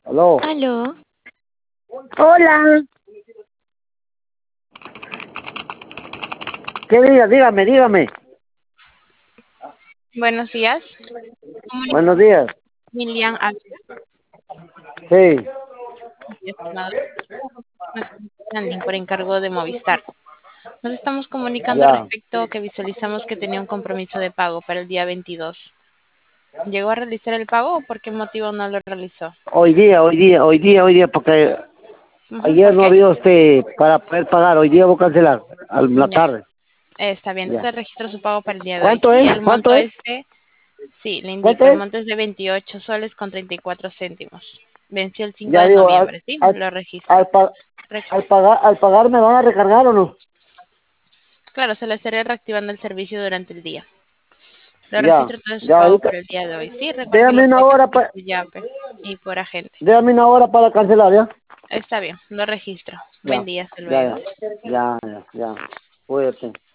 Aló. Aló, Hola, ¿Qué diga? Dígame. buenos días. Buenos días. Milian Ávila, Sí, estimado, por encargo de Movistar. Nos estamos comunicando ya. respecto a que visualizamos que tenía un compromiso de pago para el día 22. ¿Llegó a realizar el pago o por qué motivo no lo realizó? Hoy día, porque ayer ¿Por no qué? había para poder pagar. Hoy día voy a cancelar a la Ya, tarde. está bien. Ya. Entonces registro su pago para el día de hoy. ¿Cuánto Sí, es? el ¿Cuánto monto es? es de, sí, le ¿Cuánto indico, el es? monto es de 28 soles con 34 céntimos. Venció el 5 Ya de digo, noviembre, ¿sí? al, Lo registro. al, pa- Re- al pagar me van a recargar o no. claro, se le estaré reactivando el servicio durante el día. Lo Ya, registro todo su ya pago ahorita. por el día de hoy. Sí, recuerde que Déjame lo una puede hora cancelar para, por Yape y por agente. déjame una hora para cancelar, ¿ya? Está bien, lo registro. Buen Ya, día, hasta ya, luego. ya. Ya. Cuídate.